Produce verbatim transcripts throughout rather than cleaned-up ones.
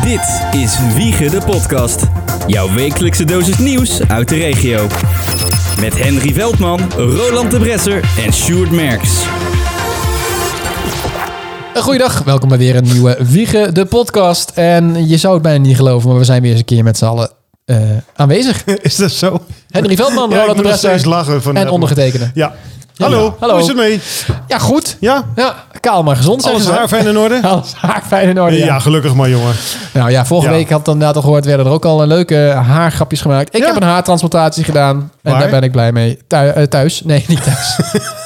Dit is Wiegen de podcast. Jouw wekelijkse dosis nieuws uit de regio. Met Henry Veldman, Roland de Bresser en Sjoerd Merks. Goeiedag, welkom bij weer een nieuwe Wiegen de podcast. En je zou het bijna niet geloven, maar we zijn weer eens een keer met z'n allen uh, aanwezig. Is dat zo? Henry Veldman, ja, Roland de Bresser lachen van en ondergetekende. Ja. Hallo, ja. Hallo, hoe is het mee? Ja, goed. Ja? Ja, kaal maar gezond. Alles haar fijn in orde? Alles haar fijn in orde, ja. Ja, gelukkig maar, jongen. Nou ja, vorige ja. week had inderdaad al gehoord, werden er ook al leuke haargrapjes gemaakt. Ik ja. heb een haartransplantatie gedaan en Waar? daar ben ik blij mee. Thu- uh, thuis? Nee, niet thuis.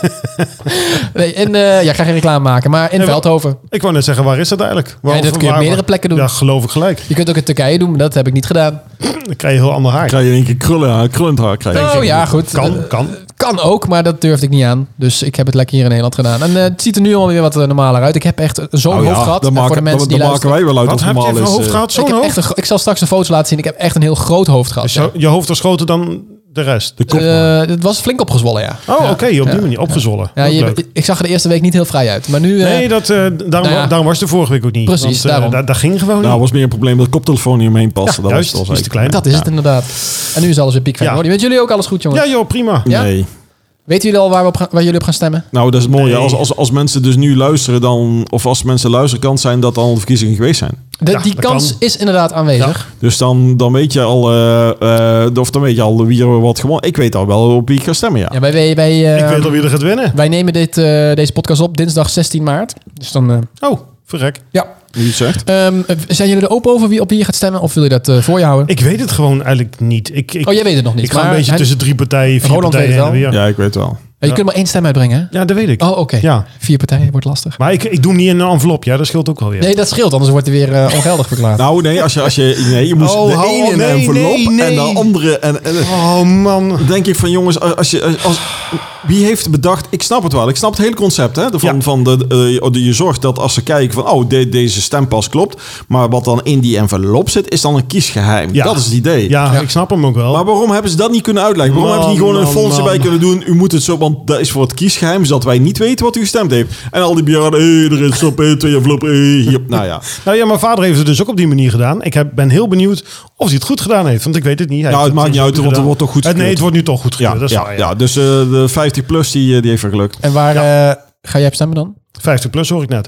nee, en uh, ja, ik ga geen reclame maken, maar in nee, Veldhoven. Ik wou net zeggen, waar is dat eigenlijk? Waar, Ja, dat kun je op waar, meerdere waar? plekken doen. Ja, geloof ik gelijk. Je kunt ook in Turkije doen, maar dat heb ik niet gedaan. Dan krijg je heel ander haar. Krijg je in één keer krullen haar, krullend haar krijgen. Oh ja, goed. Kan, kan. Kan ook, maar dat durfde ik niet aan. Dus ik heb het lekker hier in Nederland gedaan. En uh, het ziet er nu alweer wat uh, normaler uit. Ik heb echt zo'n Nou ja, hoofd gehad. Dan En maken, voor de mensen dan, die dan maken wij wel uit Wat als heb je normaal voor is. hoofd uh, gehad? Zo'n ik, heb hoofd? echt een, ik zal straks een foto laten zien. Ik heb echt een heel groot hoofd gehad. Is zo, je hoofd was groter dan de rest? De kop. Uh, het was flink opgezwollen, ja. Oh, ja. oké, okay, op die ja. manier. Opgezwollen. Ja, je, ik zag er de eerste week niet heel vrij uit. Maar nu... Uh, nee, dat, uh, daarom, nou ja. daarom was het de vorige week ook niet. Precies, want, uh, daarom. Dat, dat ging gewoon Nou, niet. was meer een probleem dat de koptelefoon niet omheen paste. Ja, dat juist, was het is was te klein. dat is ja. het inderdaad. En nu is alles weer piekfijn. Ja. Met jullie ook alles goed, jongens? Ja joh, prima. Ja? Nee. Weten jullie al waar, we op gaan, waar jullie op gaan stemmen? Nou, dat is het mooie. Nee. Als, als, als mensen dus nu luisteren, dan, of als mensen luisteren, kan het zijn dat dan al de verkiezingen geweest zijn. De, Ja, die dat kans kan. is inderdaad aanwezig. Dus dan, dan weet je al, uh, uh, of dan weet je al wie er wat gewonnen. Ik weet al wel op wie ik ga stemmen, ja. Ja, wij, wij, wij, uh, Ik weet al wie er gaat winnen. wij nemen dit, uh, deze podcast op dinsdag zestien maart. Dus dan... Uh, Oh, verrek. ja. Wie het zegt. Um, zijn jullie er open over wie op wie je gaat stemmen? Of wil je dat uh, voor je houden? Ik weet het gewoon eigenlijk niet. Ik, ik, oh, jij weet het nog niet. ik ga maar een beetje hij, tussen drie partijen, vier Roland weet partijen het en wel. weer. Ja, ik weet het wel. je kunt maar één stem uitbrengen, hè? Ja, dat weet ik. Oh, oké. Okay. Ja. Vier partijen wordt lastig. Maar ik, ik doe niet in een envelop, ja, dat scheelt ook wel weer. Nee, dat scheelt, anders wordt hij weer uh, ongeldig verklaard. Nou, nee, als je, als je, nee, je moest Oh, de hou ene op, in een nee, envelop nee, nee. en de andere. En, en, Oh man. Dan denk ik van jongens, als je, als, wie heeft bedacht? Ik snap het wel. Ik snap het hele concept. Hè, van, Ja. van de, uh, de, je zorgt dat als ze kijken van oh, de, deze stempas klopt. Maar wat dan in die envelop zit, is dan een kiesgeheim. Ja. Dat is het idee. Ja, Ja. ik snap hem ook wel. Maar waarom hebben ze dat niet kunnen uitleggen? Waarom Man, hebben ze niet gewoon een man, fonds man. erbij kunnen doen? U moet het zo, want dat is voor het kiesgeheim, zodat wij niet weten wat u gestemd heeft. En al die bejaarden, hé, er is op, hé, twee enveloppen, hé, hier. Nou ja. Nou ja, mijn vader heeft het dus ook op die manier gedaan. Ik heb, ben heel benieuwd of hij het goed gedaan heeft. Want ik weet het niet. Hij Nou, heeft het maakt niet uit, want het gedaan. wordt toch goed Het, nee, gekeurd. het wordt nu toch goed gekeurd. Ja, dat is ja, waar, ja. ja. Dus uh, de vijftig plus, die, die heeft er gelukt. En waar uh, ga jij op stemmen dan? vijftig plus hoor ik net.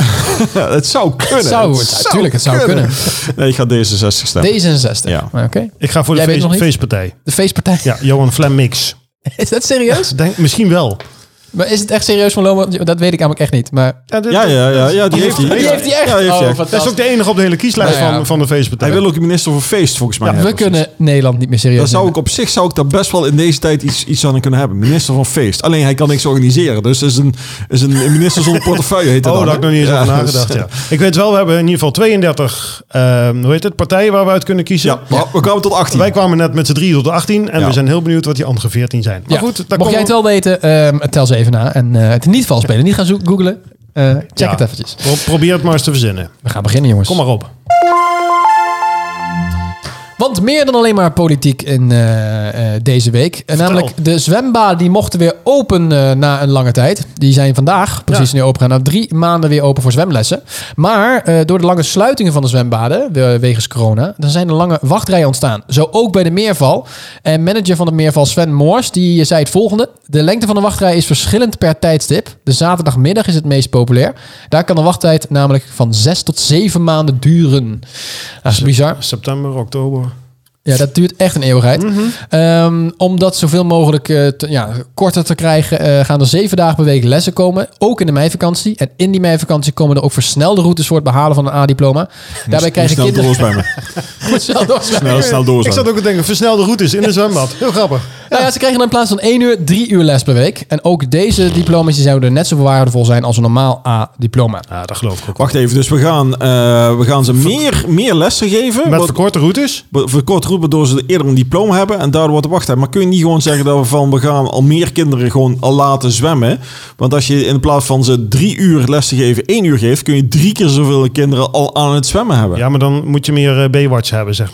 Ja, het zou kunnen. Het zou, het, natuurlijk, het zou kunnen. Nee, ik ga D zesenzestig stemmen. D zesenzestig. Ja. Oké. Okay. Ik ga voor de Jij weet feest, nog niet? feestpartij. De feestpartij. Ja, Johan Flem Mix. Is dat serieus? Denk, misschien wel. Maar is het echt serieus van Loma? Dat weet ik namelijk echt niet. Maar Ja, dit- Ja, ja, ja, ja, die heeft hij. die heeft hij echt. Ja, die heeft hij Oh, echt. Dat is fantastisch. ook de enige op de hele kieslijst Nou ja. van, van de feestpartij. Hij wil ook een minister voor feest, volgens mij. we hebben. kunnen Nederland niet meer serieus Dat zou ik nemen. op zich zou ik daar best wel in deze tijd iets, iets aan kunnen hebben. Minister van feest. Alleen hij kan niks organiseren. Dus het is een, is een minister zonder portefeuille heet dat Oh, dan, daar heb ik hè? nog niet eens over Ja, nagedacht. dus, Ja. Ik weet wel, we hebben in ieder geval tweeëndertig uh, hoe heet het, partijen waar we uit kunnen kiezen. Ja, maar we kwamen tot achttien. Wij kwamen net met z'n drie tot de achttien. En Ja. we zijn heel benieuwd wat die andere veertien zijn. Maar Ja. goed, daar Mocht jij het wel weten, um, tel ze even na. En uh, het niet vals spelen. Niet gaan zo- googlen. Uh, check Ja. het eventjes. Pro- Probeer het maar eens te verzinnen. We gaan beginnen, jongens. Kom maar op. Want meer dan alleen maar politiek in uh, uh, deze week. Uh, namelijk de zwembaden die mochten weer open uh, na een lange tijd. Die zijn vandaag precies Ja. nu open gaan. Na drie maanden weer open voor zwemlessen. Maar uh, door de lange sluitingen van de zwembaden, we, wegens corona, dan zijn er lange wachtrijen ontstaan. Zo ook bij de Meerval. En manager van de Meerval, Sven Moors, die zei het volgende. De lengte van de wachtrij is verschillend per tijdstip. De zaterdagmiddag is het meest populair. Daar kan de wachttijd namelijk van zes tot zeven maanden duren. Dat is bizar. September, oktober. Ja, dat duurt echt een eeuwigheid. Mhm. Um, om dat zoveel mogelijk uh, te, ja, korter te krijgen, uh, gaan er zeven dagen per week lessen komen. Ook in de meivakantie. En in die meivakantie komen er ook versnelde routes voor het behalen van een A-diploma. Daarbij krijgen snel kinderen... doorzwemmen. Moet snel doorzwemmen. Snel, snel Ik doorzwemmen. zat ook te denken, versnelde routes in de zwembad. Heel grappig. Nou ja, ze krijgen dan in plaats van één uur, drie uur les per week. En ook deze diploma's die zouden net zo waardevol zijn als een normaal A-diploma. Ja, dat geloof ik ook. Wacht even, dus we gaan, uh, we gaan ze meer, meer lessen geven. Met Wat- verkorte routes? verkort roepen door ze eerder een diploma hebben en daardoor wordt de wachttijd. Maar kun je niet gewoon zeggen dat we van we gaan al meer kinderen gewoon al laten zwemmen? Want als je in plaats van ze drie uur les te geven, één uur geeft, kun je drie keer zoveel kinderen al aan het zwemmen hebben. Ja, maar dan moet je meer uh, Baywatch hebben, zeg maar.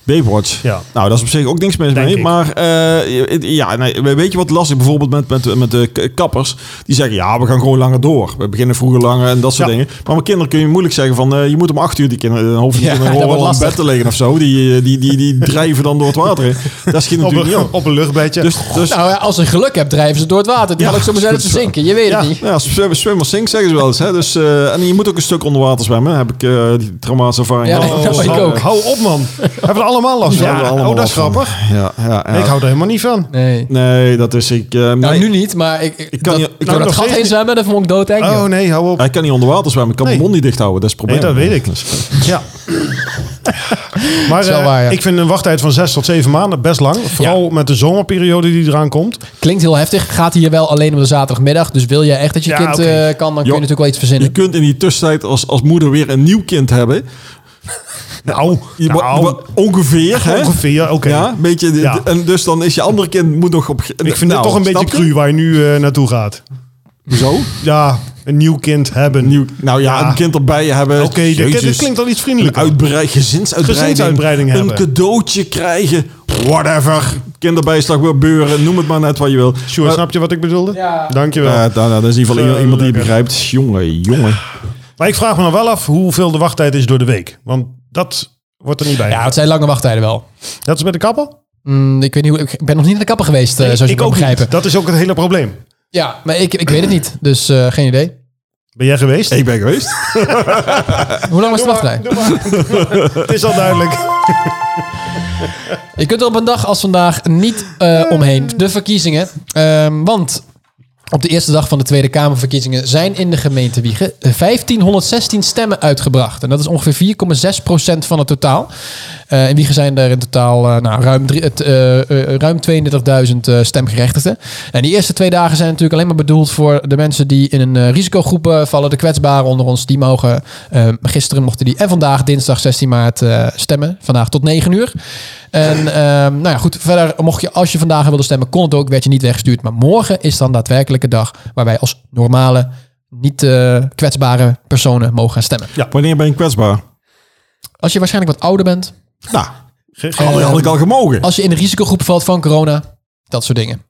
Baywatch. Ja. Nou, dat is op zich ook niks mis Denk mee. ik. Maar uh, ja, nee, weet je wat lastig bijvoorbeeld met, met, met de k- kappers? Die zeggen, ja, we gaan gewoon langer door. We beginnen vroeger langer en dat soort Ja. dingen. Maar met kinderen kun je moeilijk zeggen van, uh, je moet om acht uur die kinderen, dan hoeven die Ja, kinderen dat gewoon wordt wel in lastig. bed te liggen of zo. Die, die, die, die drijven dan door het water in. Dat schiet Op natuurlijk niet een, op. op een luchtbedje. Dus, dus Nou ja, als ze geluk hebt, drijven ze door het water. Die Ja, had ik zo maar zelf te goed zo. zinken. Je weet Ja. het niet. ja, zwemmen, zwemmen zink zeggen ze wel eens. Hè? Dus, uh, en je moet ook een stuk onder water zwemmen. Heb ik uh, die traumatische ervaring. Ja, gehad. dat oh, ik hou, ook. hou op, man. Hebben we er allemaal last van? Daar hebben we allemaal oh, dat is wat van. grappig. Ja, ja, ja. Ik hou er helemaal niet van. Nee. Nee, dat is ik. Uh, Nou, nee, nu niet, maar ik, ik, kan dat, niet- ik door kan dat nog gat steeds heen zwemmen, dat vond ik doodeng. Oh joh. nee, hou op. Hij kan niet onder water zwemmen. Ik kan Nee. mijn mond niet dicht houden. Dat is het Nee, probleem. dat weet ik. Dus, Ja. Maar is wel eh, waar, ja. ik vind een wachttijd van zes tot zeven maanden best lang. Vooral met de zomerperiode die eraan komt. Klinkt heel heftig. Gaat hier wel alleen op de zaterdagmiddag. Dus wil je echt dat je Ja, kind oké. eh, kan, dan kun je natuurlijk wel iets je verzinnen. kunt in die tussentijd als, als moeder weer een nieuw kind hebben. Nou, Je wa- nou wa- ongeveer, hè? ongeveer, oké. Ja, een beetje. de- Ja. En dus dan is je andere kind moet nog op. Ik vind dit nou, toch een beetje snap je? cru waar je nu eh, naartoe gaat. Zo? Ja, een nieuw kind hebben. Nieuw, nou ja, Ja. een kind erbij hebben. Oké, dit, Jezus. dit klinkt al iets Een vriendelijker. uitbreid, gezinsuitbreiding. Gezinsuitbreiding een hebben. cadeautje krijgen. Whatever. Kinderbijslag, weer beuren. Noem het maar net wat je wil. Sjoerd, Maar- snap je wat ik bedoelde? Ja. Dankjewel. Uh, nou, nou, dat is in ieder geval Zo iemand die het lekker. begrijpt. Jongen, jongen. Maar ik vraag me nog wel af hoeveel de wachttijd is door de week. Want dat wordt er niet bij. Ja, het zijn lange wachttijden wel. Dat is bij de kapper? Mm, ik weet niet hoe. Ik ben nog niet naar de kapper geweest, eh, zoals je ik kan ook begrijpen. niet. Dat is ook het hele probleem. Ja, maar ik, ik weet het niet. Dus eh, geen idee. Ben jij geweest? Ik ben geweest. Hoe lang was de wachtrij? Doe maar. Het is al duidelijk. Je kunt er op een dag als vandaag niet eh, omheen. De verkiezingen. Ehm, want op de eerste dag van de Tweede Kamerverkiezingen zijn in de gemeente Wijchen vijftienhonderdzestien stemmen uitgebracht. En dat is ongeveer vier komma zes procent van het totaal. Uh, in Wijchen zijn er in totaal uh, nou, ruim, drie, het, uh, uh, ruim tweeëndertigduizend uh, stemgerechtigden. En die eerste twee dagen zijn natuurlijk alleen maar bedoeld voor de mensen die in een uh, risicogroep uh, vallen. De kwetsbaren onder ons, die mogen uh, gisteren mochten die en vandaag dinsdag zestien maart uh, stemmen. Vandaag tot negen uur. En uh, nou ja, goed, verder mocht je, als je vandaag wilde stemmen, kon het ook, werd je niet weggestuurd. Maar morgen is dan daadwerkelijke dag waar wij als normale, niet uh, kwetsbare personen mogen gaan stemmen. Ja. Wanneer ben je kwetsbaar? Als je waarschijnlijk wat ouder bent, Nou, Ge- had, had ik al gemogen. als je in de risicogroep valt van corona, dat soort dingen.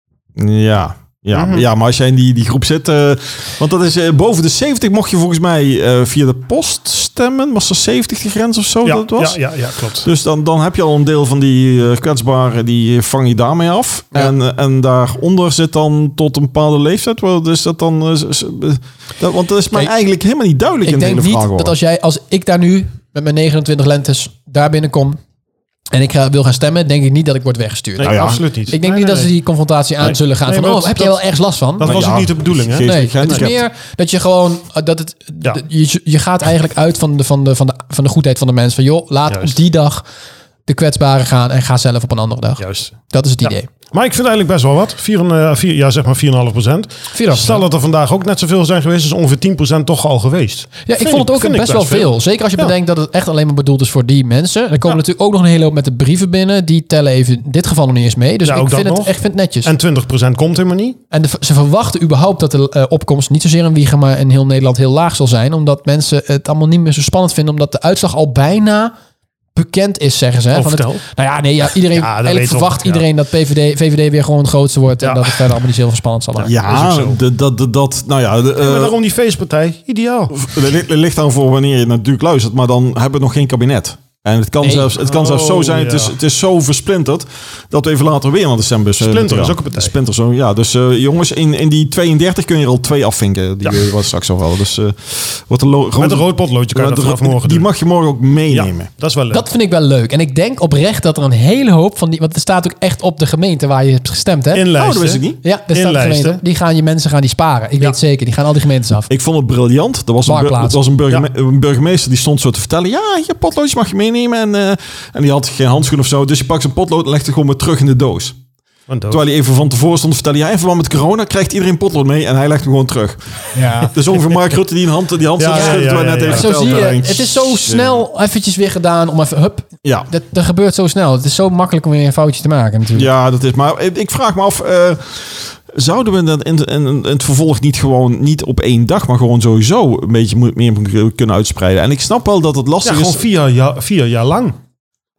Ja, ja, Mhm. ja, maar als jij in die, die groep zit... Uh, want dat is uh, boven de zeventig mocht je volgens mij uh, via de post stemmen. Was er zeventig de grens of zo Ja, dat het was? ja, ja, ja, klopt. Dus dan, dan heb je al een deel van die uh, kwetsbaren, die vang je daarmee af. Ja. En, uh, en daaronder zit dan tot een bepaalde leeftijd. Wat is dat dan? Uh, s- uh, dat, want dat is mij Kijk, eigenlijk helemaal niet duidelijk Ik in de denk hele niet vraag. dat als jij, als ik daar nu met mijn negenentwintig lentes daar binnenkom en ik ga, wil gaan stemmen, denk ik niet dat ik word weggestuurd. Nee, Nou ja, absoluut niet. Ik denk Nee, niet nee, dat ze nee. die confrontatie aan Nee. zullen gaan Nee, van, maar oh, dat- heb jij dat- wel ergens last van? Dat was ja, ook niet de bedoeling, hè? geef- Nee, geestelijk het is gehandicapt. meer dat je gewoon uh, dat het Ja. d- je, je gaat eigenlijk uit van de, van de, van de, van de goedheid van de mens. Van joh, laat Juist. op die dag de kwetsbaren gaan en ga zelf op een andere dag. Juist. Dat is het Ja. idee. Maar ik vind eigenlijk best wel wat. Vier, uh, vier, ja, zeg maar vier komma vijf procent. Vier Stel dat er vandaag ook net zoveel zijn geweest, is ongeveer tien procent toch al geweest. Ja, ik Vind vond het ook vind best ik wel veel. Zeker als je Ja. bedenkt dat het echt alleen maar bedoeld is voor die mensen. Er komen Ja. natuurlijk ook nog een hele hoop met de brieven binnen. Die tellen even in dit geval nog niet eens mee. Dus Ja, ik ook vind dat het nog. echt vind het netjes. En twintig procent komt helemaal niet. En de, ze verwachten überhaupt dat de uh, opkomst niet zozeer in Wijchen, maar in heel Nederland heel laag zal zijn. Omdat mensen het allemaal niet meer zo spannend vinden. Omdat de uitslag al bijna bekend is, zeggen ze. Hè? Oh, Van het, vertel. nou ja, nee, ja, iedereen, Ja, dat eigenlijk weten we verwacht ook, ja. iedereen dat P V D, V V D weer gewoon het grootste wordt. En Ja. dat het verder allemaal niet zo heel spannend zal worden. Dat is Ja, ook zo. de- dat, dat, dat, nou ja, de, uh, Maar daarom die feestpartij, ideaal. er ligt- er ligt aan voor wanneer je natuurlijk luistert, maar dan hebben we nog geen kabinet. En het kan Nee. zelfs, het kan zelfs zo Oh, zijn, het, is, ja. het is zo versplinterd, dat we even later weer naar de stembus uh, Splinter moeten is gaan. ook een partij. Splinter, zo, ja. Dus uh, jongens, in, in die tweeëndertig kun je er al twee afvinken, die Ja. we wat straks al hadden. Dus uh, wat een lo- Met rode- een rood potloodje kan je Ja, dat de- vanaf morgen die doen. mag je morgen ook Ja, meenemen. dat is wel leuk. Dat vind ik wel leuk. En ik denk oprecht dat er een hele hoop van die... Want er staat ook echt op de gemeente waar je hebt gestemd, hè? In Oh, lijsten. dat wist ik niet. Ja, er staat de Inlijsten. gemeente. Die gaan je mensen gaan die sparen. Ik Ja. weet zeker. Die gaan al die gemeentes af. Ik vond het briljant. Er was een, bur- Marktplaats. er was een, burgerme- een burgemeester die stond zo te vertellen. Ja, je potloodjes mag je meenemen. En, uh, en die had geen handschoen of zo. Dus je pakt zijn potlood en legt het gewoon weer terug in de doos. Want ook. Terwijl hij even van tevoren stond te vertellen. Ja, in verband met corona krijgt iedereen potlood mee. En hij legt hem gewoon terug. Ja. Dus ongeveer Mark Rutte die een hand, die hand Ja, zat te ja, schudden. ja, terwijl hij ja, net ja. even Zo zie vertelde. je. En ik- Het is zo snel eventjes weer gedaan om even... Hup, Ja. dat, dat gebeurt zo snel. Het is zo makkelijk om weer een foutje te maken natuurlijk. Ja, dat is. Maar ik- ik vraag me af. Uh, zouden we dat in, in, in het vervolg niet gewoon niet op één dag, maar gewoon sowieso een beetje mo- meer kunnen uitspreiden? En ik snap wel dat het Ja, lastig gewoon is. vier jaar, vier jaar lang.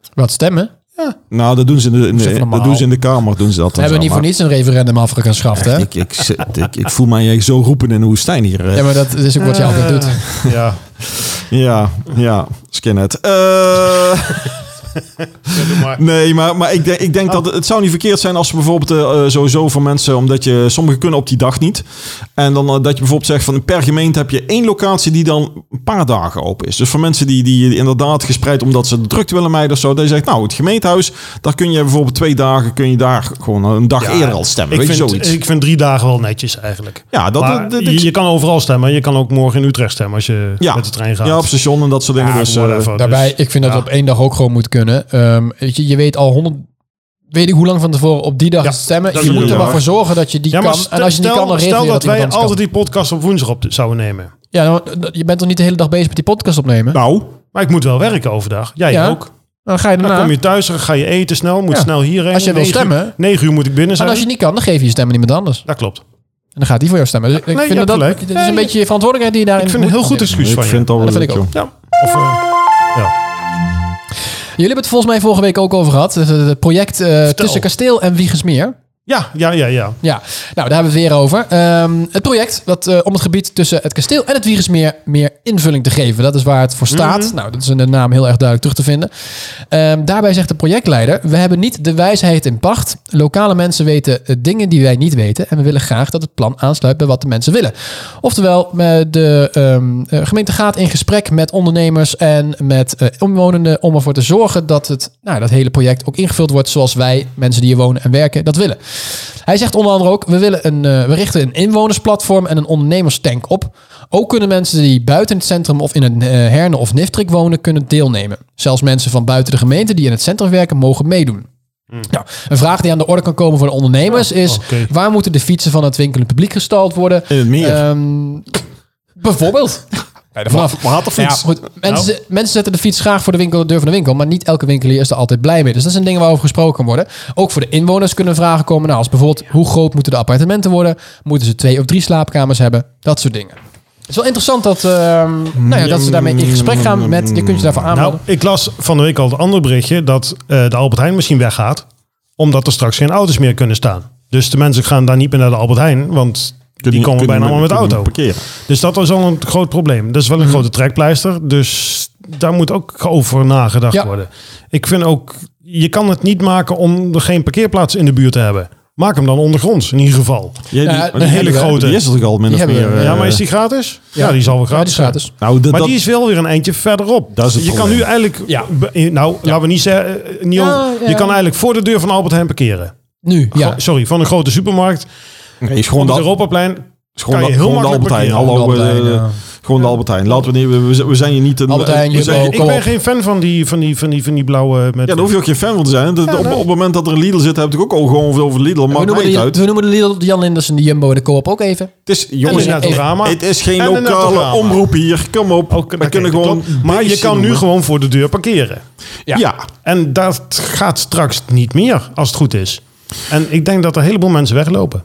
Wat stemmen? Nou, dat doen ze in de, in de, Zeg normaal. dat doen ze in de Kamer. Doen ze dat We dan hebben zo, niet voor maar- niets een referendum afgeschaft, hè? Ik, ik, ik, ik, ik voel mij zo roepen in de woestijn hier. hè. Ja, maar dat is ook wat je altijd doet. Ja. Ja, ja, skinhead. Eh Ja, doe maar. nee, maar, maar ik denk, ik denk dat het, het zou niet verkeerd zijn als ze bijvoorbeeld uh, sowieso voor mensen, omdat je sommigen kunnen op die dag niet. En dan uh, dat je bijvoorbeeld zegt van per gemeente heb je één locatie die dan een paar dagen open is. Dus voor mensen die, die inderdaad gespreid omdat ze de drukte willen mijden of zo, dat je zegt nou het gemeentehuis, daar kun je bijvoorbeeld twee dagen kun je daar gewoon een dag Ja, eerder al stemmen. Ik Weet je vind, zoiets? ik vind drie dagen wel netjes eigenlijk. Ja, dat, Maar dat, dat- je, je kan overal stemmen. Je kan ook morgen in Utrecht stemmen als je ja, met de trein gaat. ja, op station en dat soort dingen. Ja, dus, uh, whatever. Daarbij, Dus, ik vind dat ja. het op één dag ook gewoon moet kunnen. Um, weet je, je weet al honderd... Weet ik hoe lang van tevoren op die dag Ja, te stemmen. dat Je is moet er waar. maar voor zorgen dat je die Ja, maar kan. stel, En als je niet kan, dan regel stel je dat dat wij iemand altijd anders die podcast op woensdag op zouden nemen. kan. Ja, nou, je bent toch niet de hele dag bezig met die podcast opnemen? nou, Maar ik moet wel werken overdag. Jij Ja. ook. Dan ga je Dan daarna. kom je thuis, dan ga je eten snel. Moet Ja. snel hierheen. Als je wil Negen uur- stemmen. Negen uur moet ik binnen En zijn. als je niet kan, dan geef je je stem aan iemand anders. Dat klopt. En dan gaat die voor jou stemmen. Dus ik nee, je vind hebt dat, gelijk. dat is Nee, een beetje je verantwoordelijkheid die je daarin Ik vind het moet een heel goed nemen. excuus van ik je. vind het al Ja, dat wel vind ik leuk, ook. joh. Ja. Of, uh, ja. Jullie hebben het volgens mij vorige week ook over gehad. Het, het project uh, tussen Kasteel en Wiegersmeer. Ja, ja, ja, ja. Ja, nou daar hebben we het weer over. Um, het project wat, uh, om het gebied tussen het kasteel en het Wiegersmeer meer invulling te geven. Dat is waar het voor staat. Mm-hmm. Nou, dat is in de naam heel erg duidelijk terug te vinden. Um, daarbij zegt de projectleider, we hebben niet de wijsheid in pacht. Lokale mensen weten uh, dingen die wij niet weten. En we willen graag dat het plan aansluit bij wat de mensen willen. Oftewel, uh, de um, uh, gemeente gaat in gesprek met ondernemers en met uh, omwonenden om ervoor te zorgen dat het, nou, dat hele project ook ingevuld wordt zoals wij, mensen die hier wonen en werken, dat willen. Hij zegt onder andere ook, we, willen een, uh, we richten een inwonersplatform en een ondernemerstank op. Ook kunnen mensen die buiten het centrum of in een uh, Herne of Niftrik wonen, kunnen deelnemen. Zelfs mensen van buiten de gemeente die in het centrum werken, mogen meedoen. Mm. Nou, een vraag die aan de orde kan komen voor de ondernemers is, okay. waar moeten de fietsen van het winkelend publiek gestald worden? In het meer. Um, bijvoorbeeld. Ja, vanaf. Waterfiets. Ja, goed. Mensen, nou. mensen zetten de fiets graag voor de winkel, de deur van de winkel, maar niet elke winkelier is er altijd blij mee. Dus dat zijn dingen waarover gesproken kan worden. Ook voor de inwoners kunnen vragen komen. Nou, als bijvoorbeeld, hoe groot moeten de appartementen worden? Moeten ze twee of drie slaapkamers hebben? Dat soort dingen. Het is wel interessant dat, uh, nou ja, dat ze daarmee in gesprek gaan met, je kunt je daarvoor aanmelden. Nou, ik las van de week al het andere berichtje dat uh, de Albert Heijn misschien weggaat, omdat er straks geen auto's meer kunnen staan. Dus de mensen gaan daar niet meer naar de Albert Heijn, want die niet, komen bijna allemaal met de auto. Parkeren. Dus dat is al een groot probleem. Dat is wel een mm. grote trekpleister. Dus daar moet ook over nagedacht ja. worden. Ik vind ook, je kan het niet maken om er geen parkeerplaats in de buurt te hebben. Maak hem dan ondergronds in ieder geval. Ja, die, ja, een die hele grote. Die is er toch al min of meer. Uh, ja, maar is die gratis? Ja, ja die zal wel gratis ja, zijn. Nou, de, maar dat, die is wel weer een eindje verderop. Dat is het je probleem. Kan nu eigenlijk, ja. nou, ja. laten we niet zeggen, uh, Niel, ja, ja. je kan eigenlijk voor de deur van Albert Heijn parkeren. Nu, ja. Sorry, van een grote supermarkt. Nee, is gewoon op dat, het Europaplein. Is gewoon, da, gewoon de Albert Heijn. Hallo, uh, gewoon de Albert Heijn. Laten we niet, we, we zijn hier niet een. Albert Heijn, we zijn, ik ben geen fan van die, van die, van die, van die blauwe. Met ja, daar hoef je ook geen fan van te zijn. De, ja, op, op het moment dat er een Lidl zit, heb ik ook al gewoon veel over Lidl. Maar we, noemen de, uit. we noemen de Lidl, de Jan Linders en de Jumbo en de Coop ook even. Het is, jongens, het is, het is geen lokale omroep hier. Kom op. Ook, we kunnen gewoon. Maar je kan nu gewoon voor de deur parkeren. Ja. ja. En dat gaat straks niet meer, als het goed is. En ik denk dat er een heleboel mensen weglopen.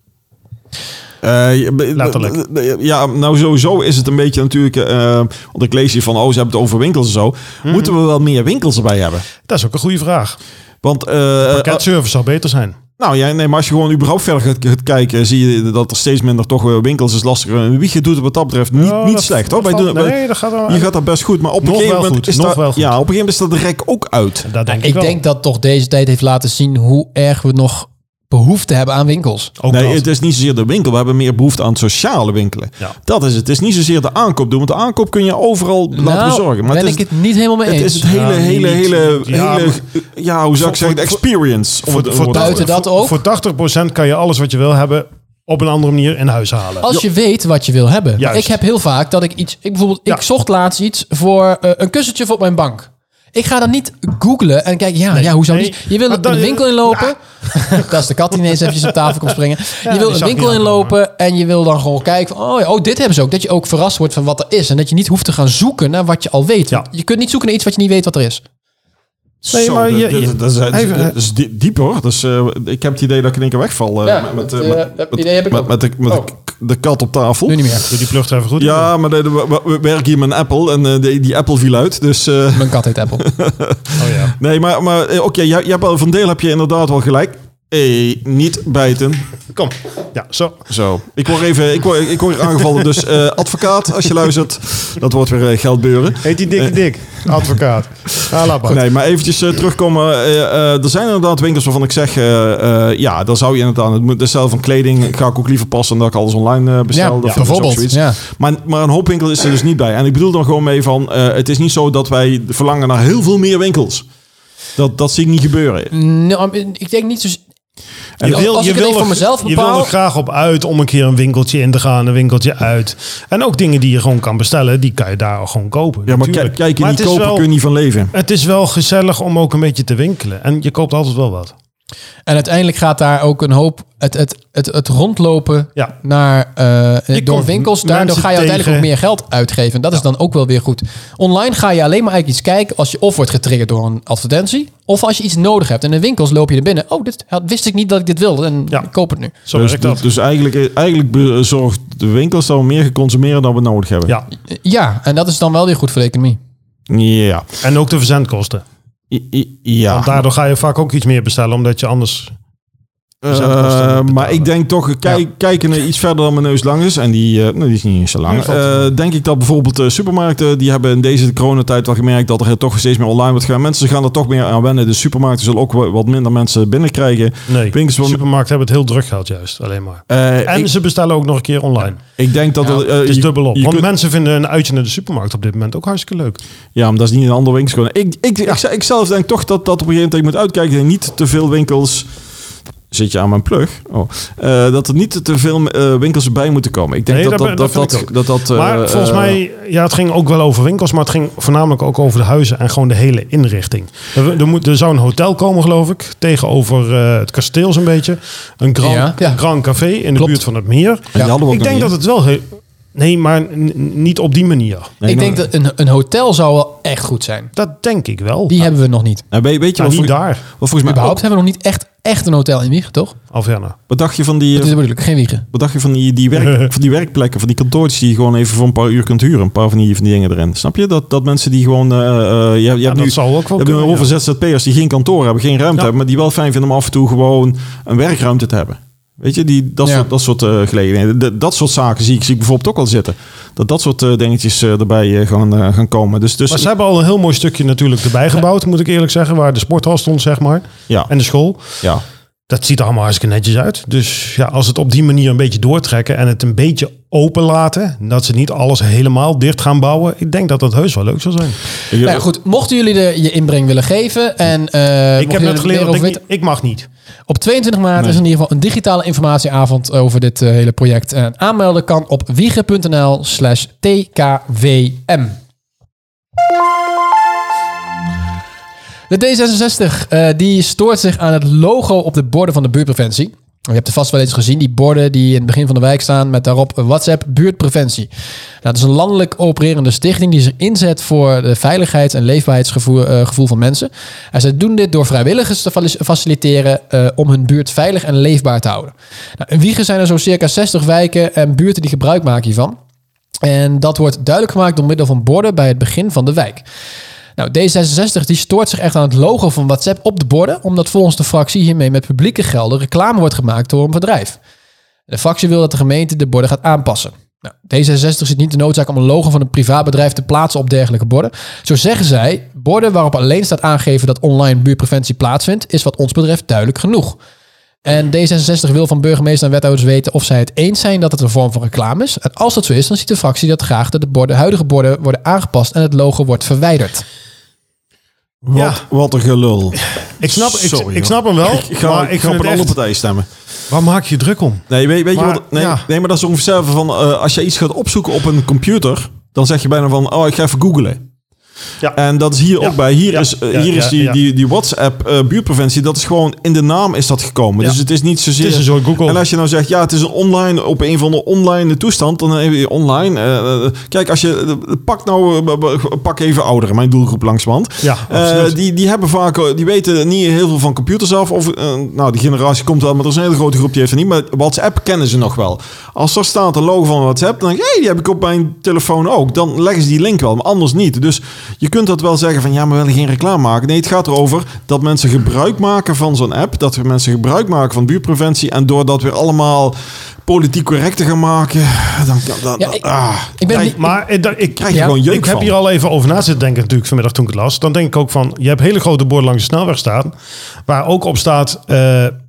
Uh, Letterlijk. Ja, nou sowieso is het een beetje natuurlijk... Uh, want ik lees hier van, oh, ze hebben het over winkels en zo. Mm-hmm. Moeten we wel meer winkels erbij hebben? Dat is ook een goede vraag. Want... Uh, Pakketservice zou beter zijn. Nou ja, nee, maar als je gewoon überhaupt verder gaat, gaat kijken... zie je dat er steeds minder toch winkels is lastiger. En Wiegen doet het wat dat betreft niet, ja, niet dat, slecht, hoor. Dat Wij doen, nee, wij, dat gaat wel, je gaat dat best goed. Maar op een gegeven moment is dat... Ja, op een gegeven moment is dat de rek ook uit. Dat denk ik ik wel. denk dat toch deze tijd heeft laten zien... hoe erg we nog... behoefte hebben aan winkels. Ook nee, dat. Het is niet zozeer de winkel. We hebben meer behoefte aan sociale winkelen. Ja. Dat is het. Het is niet zozeer de aankoop doen. Want de aankoop kun je overal nou, laten bezorgen. Maar ben het is, ik het niet helemaal mee eens. Het is het hele, ja, hele, hele, ja, hele... Ja, hoe zou ik zeggen? De experience. Voor, voor, voor, buiten dat ook. Voor tachtig procent kan je alles wat je wil hebben... op een andere manier in huis halen. Als je weet wat je wil hebben. Juist. Ik heb heel vaak dat ik iets... Ik bijvoorbeeld, ja. ik zocht laatst iets voor uh, een kussentje voor op mijn bank. Ik ga dan niet googlen en kijken, ja, nee, ja hoe zou nee. die... Je wil een winkel inlopen. Ja. Dat is de kat die ineens eventjes op tafel komt springen. Ja, je wil een winkel inlopen en je wil dan gewoon kijken van, oh, ja, oh, dit hebben ze ook. Dat je ook verrast wordt van wat er is. En dat je niet hoeft te gaan zoeken naar wat je al weet. Ja. Je kunt niet zoeken naar iets wat je niet weet wat er is. Nee, Zo, maar je, je, dat, dat, is, even, dat is diep hoor. Dus, uh, ik heb het idee dat ik in één keer wegval. Uh, ja, met, uh, met, dat idee heb ik met, ook. met, de, met oh. de de kat op tafel. Nu niet meer. Doe die plug er even goed. Ja, maar de, de, we, we werken hier met een Apple en uh, de, die Apple viel uit. Dus, uh... Mijn kat heet Apple. Oh ja. Nee, maar, maar oké, okay, je, je hebt al van deel heb je inderdaad wel gelijk. Hey, niet bijten. Kom. Ja, zo. Zo. Ik word even, ik word, ik word aangevallen. Dus uh, advocaat, als je luistert, dat wordt weer uh, geldbeuren. Heet die dikke dik? Advocaat. Ah, laat maar. Nee, maar eventjes uh, terugkomen. Uh, uh, er zijn inderdaad winkels waarvan ik zeg, uh, uh, ja, dan zou je inderdaad, het moet dezelfde van kleding ga ik ook liever passen dan dat ik alles online uh, bestel. Ja, dat ja, bijvoorbeeld. Ja. Maar, maar een hoop winkels is er dus niet bij. En ik bedoel dan gewoon mee van, uh, het is niet zo dat wij verlangen naar heel veel meer winkels. Dat, dat zie ik niet gebeuren. Nou, ik denk niet zo. En je wil, als je ik wil, voor mezelf je bepaal, wil er graag op uit om een keer een winkeltje in te gaan, een winkeltje uit. En ook dingen die je gewoon kan bestellen, die kan je daar gewoon kopen. Ja, maar natuurlijk. kijk, kijk je maar niet het is kopen, wel, kun je niet van leven. Het is wel gezellig om ook een beetje te winkelen. En je koopt altijd wel wat. En uiteindelijk gaat daar ook een hoop het, het, het, het rondlopen Ja. naar uh, door komt winkels. Daardoor mensen ga je uiteindelijk tegen. ook meer geld uitgeven. Dat is dan ook wel weer goed. Online ga je alleen maar eigenlijk iets kijken als je of wordt getriggerd door een advertentie, of als je iets nodig hebt. En in winkels loop je er binnen. Oh, dit wist ik niet dat ik dit wilde. En Ja. ik koop het nu. Zo Dus, werkt dat. dus eigenlijk, eigenlijk zorgt de winkels dat we meer gaan consumeren dan we nodig hebben. Ja. Ja, en dat is dan wel weer goed voor de economie. Ja. En ook de verzendkosten. I- I- ja. Want daardoor ga je vaak ook iets meer bestellen, omdat je anders... verzendkosten Uh, moet maar betalen. ik denk toch, kijk, Ja. kijken naar iets verder dan mijn neus lang is. En die, uh, nou, die is niet eens zo lang. Nee, valt Uh, wel. denk ik dat bijvoorbeeld uh, supermarkten, die hebben in deze coronatijd wel gemerkt dat er toch steeds meer online wordt gegaan. Mensen gaan er toch meer aan wennen. De supermarkten zullen ook wa- wat minder mensen binnenkrijgen. Nee, Winkels de wel- supermarkten hebben het heel druk gehad juist, alleen maar. Uh, En ik, ze bestellen ook nog een keer online. ik denk dat Ja, er, uh, Het is je- dubbel op. je Want kunt- mensen vinden een uitje naar de supermarkt op dit moment ook hartstikke leuk. Ja, maar dat is niet een andere winkel. Ik, ik, ik, ik, ik zelf denk toch dat, dat op een gegeven moment je moet uitkijken. En niet te veel winkels... Zit je aan mijn plug? Oh. Uh, dat er niet te veel uh, winkels bij moeten komen. Ik denk Nee, dat dat dat, ben- dat, dat vind dat, dat, dat, uh, Maar volgens uh, mij, ja, het ging ook wel over winkels, maar het ging voornamelijk ook over de huizen en gewoon de hele inrichting. Er, er, moet, er zou een hotel komen, geloof ik, tegenover uh, het kasteel zo'n beetje. Een Grand, Ja, ja. Grand Café in de Klopt. buurt van het meer. en die hadden we ook Ik nog denk niet, dat het wel... Heel, nee, maar n- niet op die manier. Nee, ik nou, denk dat een, een hotel zou wel echt goed zijn. Dat denk ik wel. Die hebben we nog niet. nou, weet, weet je Maar wat, niet vol- daar. wat volgens mij Überhaupt ook, hebben we nog niet echt, echt een hotel in Wiegen, toch? Alverna. wat dacht je van die, Dat is uh, de bedoeling, geen Wiegen. wat dacht je van die, die, werk, van die werkplekken, van die kantoortjes die je gewoon even voor een paar uur kunt huren, een paar van die, van die dingen erin. Snap je dat, dat mensen die gewoon, uh, uh, je, je Ja, hebt nu, dat zal ook wel je hebt nu kunnen, over ja. Z Z P'ers die geen kantoor hebben, geen ruimte Ja. hebben, maar die wel fijn vinden om af en toe gewoon een werkruimte te hebben. Weet je, die, dat Ja. soort, dat soort uh, gelegenheden. De- dat soort zaken zie ik, zie ik bijvoorbeeld ook wel zitten. Dat dat soort uh, dingetjes uh, erbij uh, gaan, uh, gaan komen. Dus, dus Maar ze hebben al een heel mooi stukje natuurlijk erbij gebouwd, moet ik eerlijk zeggen, waar de sporthal stond, zeg maar. ja, En de school. ja. Dat ziet er allemaal hartstikke netjes uit. Dus ja, als het op die manier een beetje doortrekken en het een beetje open laten, dat ze niet alles helemaal dicht gaan bouwen, ik denk dat dat heus wel leuk zou zijn. Ik, Nou ja, goed, mochten jullie de, je inbreng willen geven en uh, ik mochten heb jullie net er geleerd meer dat over ik, weten, niet- ik mag niet. op tweeëntwintig maart Nee. is in ieder geval een digitale informatieavond over dit uh, hele project. En aanmelden kan op wiegen.nl slash tkvm. De D zesenzestig uh, die stoort zich aan het logo op de borden van de buurtpreventie. Je hebt er vast wel eens gezien, die borden die in het begin van de wijk staan met daarop WhatsApp buurtpreventie. Nou, dat is een landelijk opererende stichting die zich inzet voor de veiligheids- en leefbaarheidsgevoel uh, gevoel van mensen. En zij doen dit door vrijwilligers te fali- faciliteren uh, om hun buurt veilig en leefbaar te houden. Nou, in Wiegen zijn er zo circa zestig wijken en buurten die gebruik maken hiervan. En dat wordt duidelijk gemaakt door middel van borden bij het begin van de wijk. Nou, D zesenzestig die stoort zich echt aan het logo van WhatsApp op de borden, omdat volgens de fractie hiermee met publieke gelden reclame wordt gemaakt door een bedrijf. De fractie wil dat de gemeente de borden gaat aanpassen. Nou, D zesenzestig ziet niet de noodzaak om een logo van een privaatbedrijf te plaatsen op dergelijke borden. Zo zeggen zij, borden waarop alleen staat aangegeven dat online buurtpreventie plaatsvindt, is wat ons betreft duidelijk genoeg. En D zesenzestig wil van burgemeester en wethouders weten of zij het eens zijn dat het een vorm van reclame is. En als dat zo is, dan ziet de fractie dat graag dat de borden, huidige borden worden aangepast en het logo wordt verwijderd. Wat, Ja. wat een gelul. Ik snap, ik, Sorry, ik snap hem wel, Ik ga, maar ik ik ga vind op een het andere echt... partij stemmen. Waar maak je je druk om? Nee, weet, weet Maar, je wat? Nee, ja. nee, maar dat is ongeveer van uh, als je iets gaat opzoeken op een computer, dan zeg je bijna van, oh, ik ga even googlen. Ja. En dat is hier Ja. ook bij. Hier Ja. is, uh, Ja, hier ja, is die, ja. die, die WhatsApp uh, buurtpreventie. Dat is gewoon in de naam is dat gekomen. Ja. Dus het is niet zozeer... Het is een soort Google. En als je nou zegt, ja, het is een online, op een van de online toestand, dan heb je online. Uh, kijk, als je uh, pak nou, uh, pak even ouderen, mijn doelgroep langswand. Ja, Uh, absoluut. die, die hebben vaak, die weten niet heel veel van computers af. Of, uh, nou, die generatie komt wel, maar er is een hele grote groep die heeft het niet. Maar WhatsApp kennen ze nog wel. Als er staat een logo van WhatsApp, dan denk ik, hey, die heb ik op mijn telefoon ook. Dan leggen ze die link wel, maar anders niet. Dus je kunt dat wel zeggen van, ja, maar we willen geen reclame maken. Nee, het gaat erover dat mensen gebruik maken van zo'n app. Dat we mensen gebruik maken van buurtpreventie. En door dat weer allemaal politiek correct te gaan maken, dan, dan, Ja, ik- ah, ik ben krijg- niet- Maar ik, ik, krijg je Ja, gewoon jeuk ik heb van. hier al even over na zitten denken natuurlijk vanmiddag toen ik het las. Dan denk ik ook van, je hebt hele grote borden langs de snelweg staan, waar ook op staat uh,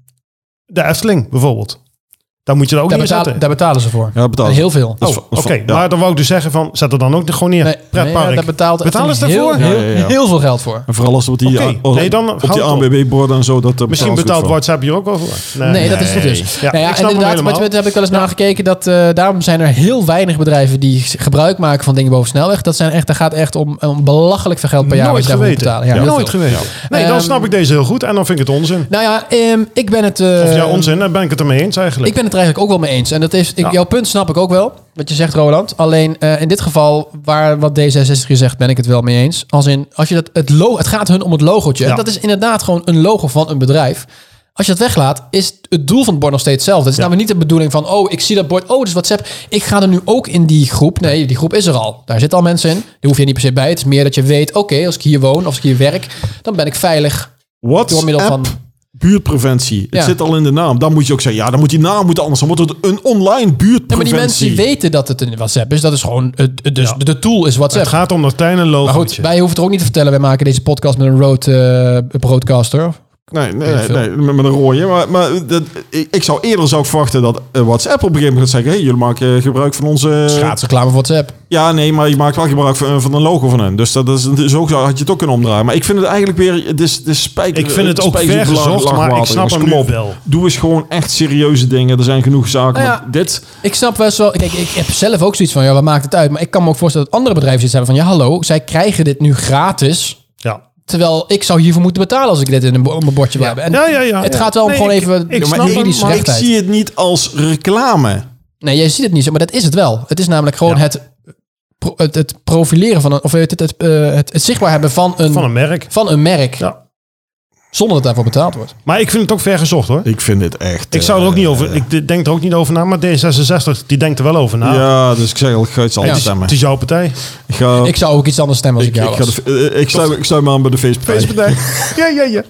de Efteling bijvoorbeeld. Daar moet je er ook Daar, niet betalen, zetten. daar betalen ze voor. Ja, betalen En ze. heel veel. Dat is Oh, van- oké. ja. Maar dan wou ik dus zeggen van, zet er dan ook gewoon neer. Nee, Pretpark. nee, daar betaalt Betalen ze heel, daarvoor? heel, Ja, ja, ja. heel veel geld voor. En vooral als het op die, Oké. op, Nee, dan op die houdt het A N B B-borden en zo. Dat, Misschien betaalt WhatsApp hier ook wel voor. Nee, dat is het dus. Ja, nou ja, ik en snap hem inderdaad, helemaal. maar toen heb ik wel eens nagekeken dat uh, daarom zijn er heel weinig bedrijven die gebruik maken van dingen boven snelweg. Dat zijn echt, daar gaat echt om, om belachelijk veel geld per jaar. Nooit wat je daarvoor geweten. moet betalen. Ja, Ja, heel nooit veel. geweten. Nee, dan Ehm, snap ik deze heel goed en dan vind ik het onzin. Nou ja, um, ik ben het... Uh, Of ja, onzin, daar ben ik het ermee eens eigenlijk. Ik ben het er eigenlijk ook wel mee eens. En dat is, ik, Ja. jouw punt snap ik ook wel, wat je zegt, Roland. Alleen uh, in dit geval, waar wat D zesenzestig hier zegt, ben ik het wel mee eens. Als in, als je dat, het, logo, het gaat hun om het logootje. Ja. En dat is inderdaad gewoon een logo van een bedrijf. Als je dat weglaat, is het doel van het bord nog steeds hetzelfde. Het is Ja. namelijk niet de bedoeling van, oh, ik zie dat bord, oh, dus WhatsApp. Ik ga er nu ook in die groep. Nee, die groep is er al. Daar zitten al mensen in. Die hoef je niet per se bij. Het is meer dat je weet, oké, okay, als ik hier woon, of als ik hier werk, dan ben ik veilig WhatsApp door middel van... buurtpreventie. Het Ja. zit al in de naam. Dan moet je ook zeggen, ja, dan moet die naam moeten anders. Dan wordt het een online buurtpreventie. Ja, maar die mensen die weten dat het een WhatsApp is, dat is gewoon, het, het- dus Ja. de tool is WhatsApp. Het gaat om dat kleine Maar goed, logootje. wij hoeven het er ook niet te vertellen. Wij maken deze podcast met een Rode uh, broadcaster. Nee, nee, Heel nee, veel. nee, met, met een rode. Maar, maar dat, ik, ik zou eerder zou ik verwachten dat uh, WhatsApp op een gegeven moment gaat zeggen, hey, jullie maken gebruik van onze... Schaatsreclame voor WhatsApp. Ja, nee, maar je maakt wel gebruik van, van een logo van hen. Dus dat is, zo zou had je het ook kunnen omdraaien. Maar ik vind het eigenlijk weer, het is, het is spijker. Ik vind het ook spijker ver op gezocht, laag maar ik water, snap jongens. hem Kom nu op. wel. Doe eens gewoon echt serieuze dingen. Er zijn genoeg zaken. Nou ja, maar dit... Ik snap best wel. Kijk, ik heb zelf ook zoiets van, ja, wat maakt het uit? Maar ik kan me ook voorstellen dat andere bedrijven zoiets hebben van, ja, hallo, zij krijgen dit nu gratis. Ja. Terwijl ik zou hiervoor moeten betalen als ik dit in een, bo- op mijn bordje wil hebben. En Ja, ja, ja. het Ja. gaat wel om Nee, gewoon ik- even ik de snap hem, juridische Maar ik rechtheid. zie het niet als reclame. Nee, jij ziet het niet zo, maar dat is het wel. Het is namelijk gewoon Ja. het, pro- het, het profileren van een, of het, het, het, eh, het, het zichtbaar hebben van een, Van een merk. van een merk. Ja. Zonder dat daarvoor betaald wordt. Maar ik vind het ook ver gezocht hoor. Ik vind dit echt... Ik zou er ook niet over. Ik denk er ook niet over na. Maar D zesenzestig die denkt er wel over na. Ja, dus ik zeg al, ik ga iets anders Ja. stemmen. Het is jouw partij. Ik ga... Ik zou ook iets anders stemmen als ik, ik, jou ik, ga was. de, eh, ik, sluit, ik sluit me aan bij de feestpartij. ja, ja, ja.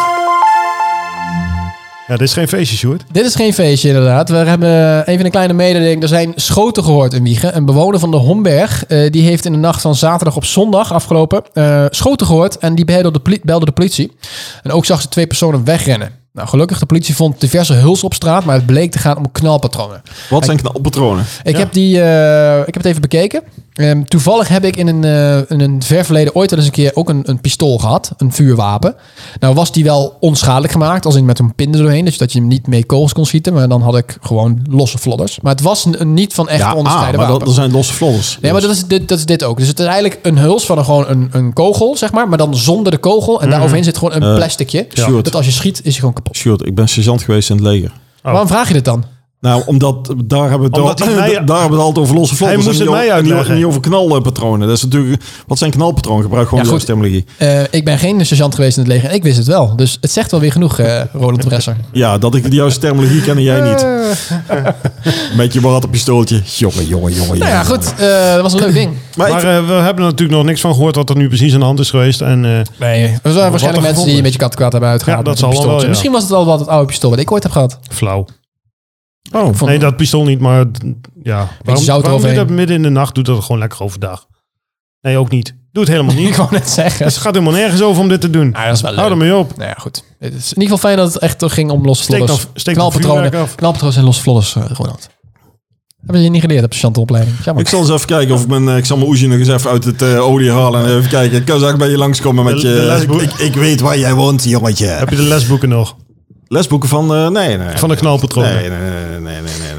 Ja, dit is geen feestje, Sjoerd. Dit is geen feestje inderdaad. We hebben even een kleine mededeling. Er zijn schoten gehoord in Wijchen. Een bewoner van de Homberg, eh, die heeft in de nacht van zaterdag op zondag afgelopen uh, schoten gehoord. En die belde de, poli- belde de politie. En ook zag ze twee personen wegrennen. Nou, gelukkig, de politie vond diverse huls op straat, maar het bleek te gaan om knalpatronen. Wat zijn knalpatronen? Ik, Ja. heb die, uh, ik heb het even bekeken. Um, toevallig heb ik in een, uh, in een ver verleden ooit al eens een keer ook een, een pistool gehad. Een vuurwapen. Nou was die wel onschadelijk gemaakt. Als in met een pin er doorheen. Dus dat je hem niet mee kogels kon schieten. Maar dan had ik gewoon losse vlodders. Maar het was een, een niet van echt Ja, onderscheiden ah, maar wapen. dat, dat zijn losse vlodders. Nee, maar dat is, dit, dat is dit ook. Dus het is eigenlijk een huls van een, gewoon een, een kogel, zeg maar. Maar dan zonder de kogel. En daaroverheen zit gewoon een Uh, plasticje. Sjoerd. Dat als je schiet, is hij gewoon kapot. Sjoerd, ik ben sergeant geweest in het leger. Oh. Waarom vraag je dit dan? Nou, omdat daar hebben we het, Omdat al, hij mij- daar hebben we het altijd over losse vlodders. Hij moest en het niet mij over- niet, uitleggen. niet over knalpatronen. Dat is natuurlijk... Wat zijn knalpatronen? Gebruik gewoon Ja, de goed. terminologie. Uh, ik ben geen sergeant geweest in het leger. En ik wist het wel. Dus het zegt wel weer genoeg, uh, Roland de Bresser. Ja, dat ik de juiste terminologie ken en jij niet. Met je pistooltje. Jongen, jongen, jongen. Nou ja, jongen. goed. Uh, dat was een leuk ding. Maar, Maar ik, uh, we hebben er natuurlijk nog niks van gehoord wat er nu precies aan de hand is geweest. En, uh, Nee, er zijn er waarschijnlijk mensen gevonden die een is. beetje kattenkwaad hebben uitgehaald. Ja, dat met een zal wel pistooltje. wel, ja. Misschien was het al wat het oude pistool wat ik ooit heb gehad. flauw. Oh, vond Nee, dat pistool niet, maar ja. Waarom, zout waarom doe je eroverheen. dat midden in de nacht? Doe dat gewoon lekker overdag. Nee, ook niet. Doe het helemaal ik niet. wou net zeggen. Het gaat helemaal nergens over om dit te doen. Ah, dat is wel leuk. Hou ermee op. Nou ja, goed. Het is in ieder geval fijn dat het echt ging om losse Steek vlodders. dan, steek dan vuurwerk knalpatronen, af. knalpatronen en losse vlodders, uh, Roland. Hebben je niet geleerd op de chanteopleiding? Jammer. ik zal eens even kijken of ik mijn... Ik zal mijn Oezie nog eens even uit het uh, olie halen. En even kijken. Ik kan zo bij je langskomen met De- je... de lesboek. ik, ik weet waar jij woont, jongetje. Heb je de lesboeken nog? Lesboeken van... Uh, nee, nee. Van de knalpatronen? Nee, nee, nee, nee, nee, nee, nee,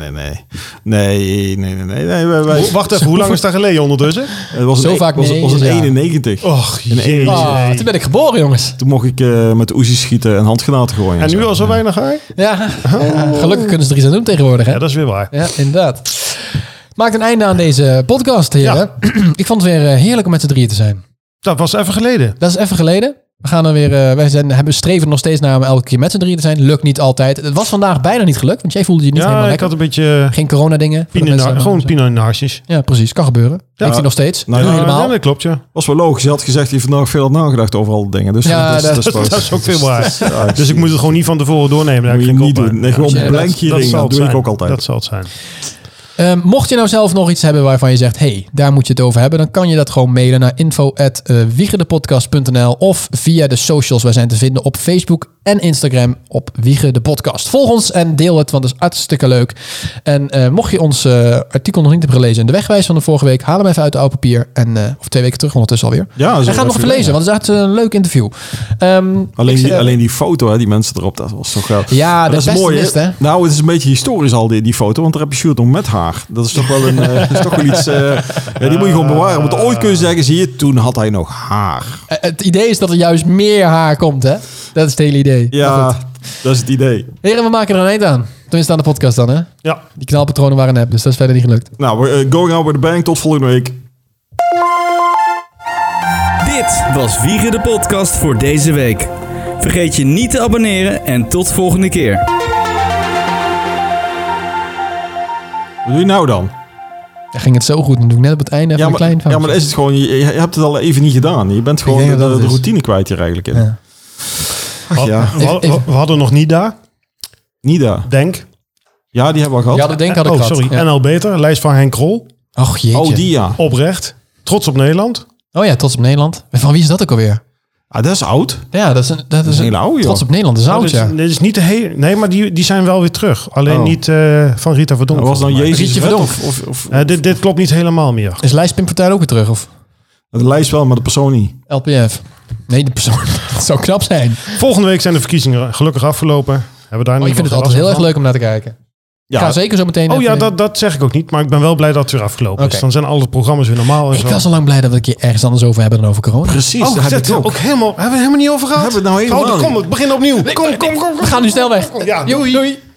nee, nee. Nee, nee, nee, nee. nee wij, wij, Wacht even, hoe lang is dat geleden ondertussen? het was Zo een, vaak was, nee, was een ja. eenennegentig. Och, Een jeetje. Ah, toen ben ik geboren, jongens. Toen mocht ik uh, met de Uzi schieten en handgranaten gooien. En nu zo. al zo weinig haar? Ja, ja, gelukkig kunnen ze er iets aan doen tegenwoordig, hè? Ja, dat is weer waar. Ja, inderdaad. Maakt een einde aan deze podcast, heren. Ik vond het weer uh, heerlijk om met z'n drieën te zijn. Dat was even geleden. Dat is even geleden. We gaan er weer. Uh, wij zijn, hebben streven nog steeds naar om elke keer met z'n drieën te zijn. Lukt niet altijd. Het was vandaag bijna niet gelukt, want jij voelde je niet Ja, helemaal ik lekker. had een beetje... Geen corona-dingen. voor de Pina, mensen, gewoon uh, pinonarcis. Ja, precies. Kan gebeuren. Ja. Ik zie nog steeds. Nou, Nu ja, helemaal. Ja, dat klopt, ja. was wel logisch. Je had gezegd dat je vandaag veel had nagedacht over al die dingen. Dus Ja, dat, dat- is, dat, is, Dat is ook veel waar. Ja, Dus ik moet het gewoon niet van tevoren doornemen. Daar moet heb je ik niet geen kop doen. bij. Nee, gewoon Ja, dat- blank hierin. zal Dat het doe ik zijn. ook altijd. Dat zal het zijn. Uh, mocht je nou zelf nog iets hebben waarvan je zegt... hey, daar moet je het over hebben... dan kan je dat gewoon mailen naar info at wiegedepodcast punt n l of via de socials. Wij zijn te vinden op Facebook en Instagram op Wiegen de Podcast. Volg ons en deel het, want het is hartstikke leuk. En uh, mocht je ons uh, artikel nog niet hebben gelezen... in de wegwijs van de vorige week... haal hem even uit de oude papier. En, uh, of twee weken terug ondertussen alweer. Ja, en ga nog even lezen, want het is echt een leuk interview. Um, Alleen ik, die, uh, alleen die foto, hè, die mensen erop, dat was toch wel... Ja, Maar dat is mooi, hè? hè? Nou, het is een beetje historisch al, die, die foto. Want daar heb je Sjoerd nog met haar. Dat is toch wel, een, uh, dat is toch wel iets... Uh, ja, die moet je gewoon bewaren. Want ooit kun je zeggen, zie je, toen had hij nog haar. Uh, het idee is dat er juist meer haar komt, hè? Dat is het hele idee. Maar Ja, goed. dat is het idee. Heren, we maken er een eind aan. Tenminste aan de podcast dan, hè? Ja. Die knalpatronen waren nep, dus dat is verder niet gelukt. Nou, we uh, going out with the bang. Tot volgende week. Dit was Wiegen de podcast voor deze week. Vergeet je niet te abonneren en tot volgende keer. Wat doe je nou dan? Dan ging het zo goed. Dan doe ik net op het einde even Ja een maar, klein ja, foutje. maar dan is het gewoon... Je, je hebt het al even niet gedaan. Je bent gewoon denk de, dat dat de het is. routine kwijt hier eigenlijk in. Ja. Ach ja, We, we- we hadden nog Nida, Nida. denk. Ja, die hebben we al gehad. Ja, dat denk ik had ik Oh, gehad. sorry. Ja. N L Beter, lijst van Henk Krol. Och, jeetje. Oh, die ja. Oprecht. Trots op Nederland. Oh ja, Trots op Nederland. Van wie is dat ook alweer? Ah, dat is oud. Ja, dat is een, dat is een een hele oude, joh. Trots op Nederland. Dat is oud, dit, is, ja. dit is niet de hele... Nee, maar die, die zijn wel weer terug. Alleen Oh. niet uh, van Rita Verdonk. Dat was dan volgens mij. Jezus Rietje Vet Verdonk. of, of, of Uh, dit, dit klopt niet helemaal meer. Is Lijst Pim Fortuyn ook weer terug? Of de lijst wel, maar de persoon niet. L P F? Nee, de persoon. Dat zou knap zijn. Volgende week zijn de verkiezingen gelukkig afgelopen. Hebben we daar Oh, niet ik vind het nog altijd heel last erg van? leuk om naar te kijken. Ja, Ik ga zeker zo meteen Oh even- ja, dat, dat zeg ik ook niet. Maar ik ben wel blij dat het weer afgelopen Oké. is. Dan zijn alle programma's weer normaal en Ik zo. was al lang blij dat we het een keer ergens anders over hebben dan over corona. precies. Oh, daar heb dat ik hebben ook. we ook helemaal, hebben we het helemaal niet over gehad? Hebben we het nou helemaal Oh, dan niet? kom, het begin opnieuw. Kom, kom, kom. We gaan nu snel weg. Ja, Doei. Doei.